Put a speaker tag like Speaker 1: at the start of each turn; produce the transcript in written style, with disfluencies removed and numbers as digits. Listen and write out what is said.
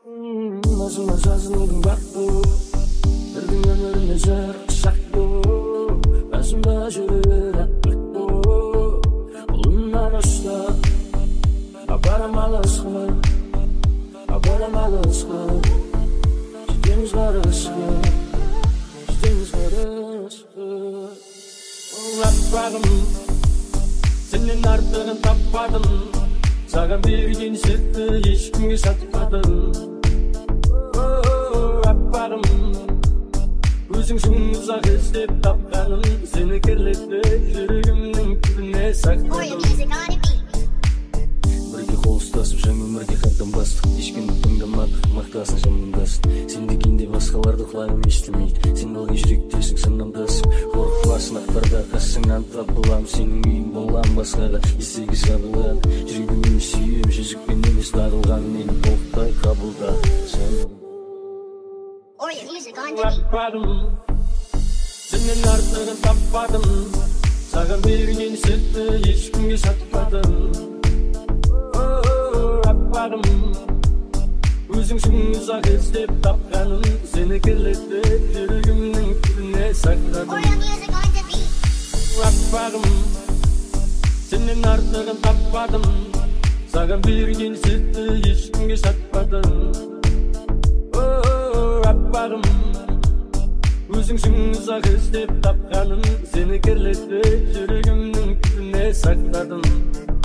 Speaker 1: Назыңа жазылудың бақты бірдің өміріне зәр шақты басымда жүрер әппетті ұлымнан ұста апарам алысқа жетеміз барысқа аппағым сенен артығын таппадым саған берген сәтті ешкімге сатпадым аппағым өзіңсің ұзақ іздеп тапқаным сені керлетті жүрегімнің түбіне сақтадым бірге қол ұстасып жаңа өмірге қадам бастық ешкімді тыңдамадық мақтасын жамандасып сен дегенде басқаларды құлағым естімейді сен болған жүректесің санамдасып қорықпасын ақтарда қасыңнан табылам сенің үйің болам басқаға есігі жабылады жүрегіммен сүйем жүзікпен емес тағылған мені толықтай қабылда аппағым сенен артығын таппадым саған берген сәтті ешкімге сатпадым аппағым өзіңсің ұзақ іздеп тапқаным сені керлетті жүрегімнің түбіне сақтадым аппағым сенен артығын таппадым саған берген сәтті ешкімге сатпадым аппағым өзіңсің ұзақ іздеп тапқаным сені керлетті жүрегімнің түбіне сақтадым